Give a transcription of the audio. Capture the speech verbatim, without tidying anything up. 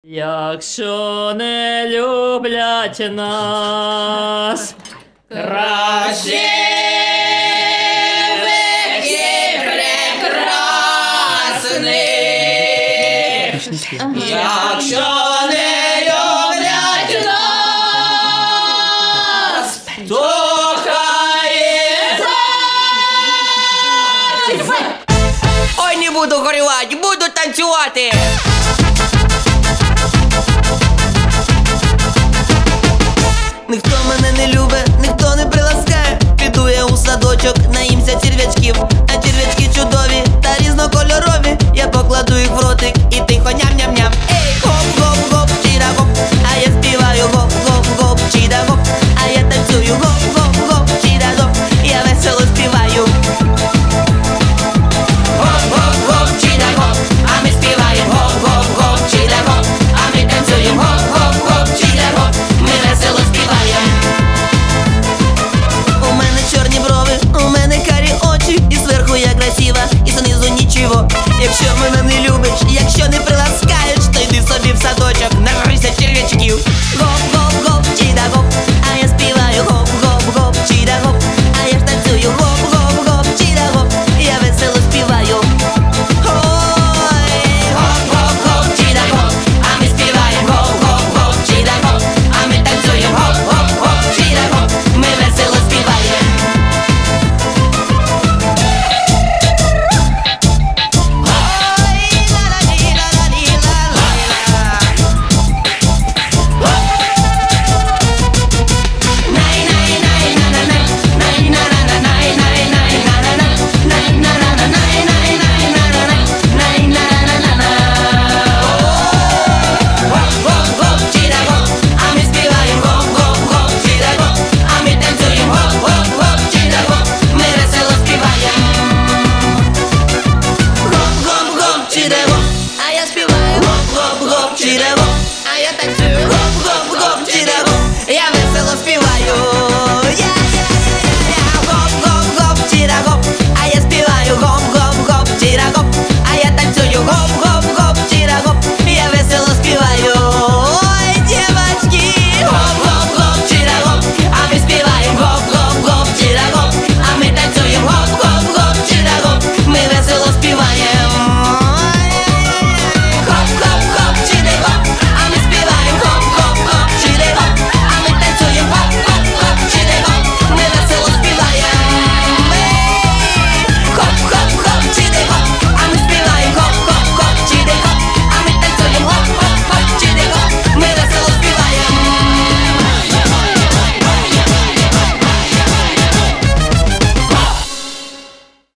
Якщо не люблять нас, краще веки прекрасних. Якщо не люблять нас, то хай так. Ой, не буду горювати, буду танцювати. Ніхто мене не любить, ніхто не приласкає. Піду я у садочок, наїмся черв'ячків. А черв'ячки чудові та різнокольорові. Я покладу їх в ротик і тихо ням-ням-ням. Ей, гоп-гоп-гоп, чіда-гоп. А я співаю гоп-гоп-гоп, чіда-гоп. А я танцюю гоп-гоп-гоп, чіда-гоп. Я весело співаю. Гоп-гоп-гоп, чіда-гоп. А ми співаємо гоп-гоп-гоп, чіда-гоп. А ми танцюємо гоп-гоп-гоп, чіда-гоп. Ми весело співаємо. У мене чорні брови, у мене карі очі. І зверху я красива, і знизу нічого. Якщо мене не любиш, якщо не приласкаєш, то йди собі в садочок, нагрися черв'ячків. Гоп-гоп-гоп, чіда-гоп. А я співаю гоп-гоп-гоп, чіда-гоп. А я ж танцюю гоп-гоп-гоп, чіда-гоп. Я весело співаю. Ой, гоп-гоп-гоп, чіда-гоп. А ми співаємо гоп-гоп-гоп, чіда-гоп. А ми танцюємо гоп-гоп-гоп, чіда-гоп. Ми весело співаємо. Гоп-гоп-гоп, чіда-гоп. А я співаю гоп-гоп-гоп, чіда-гоп.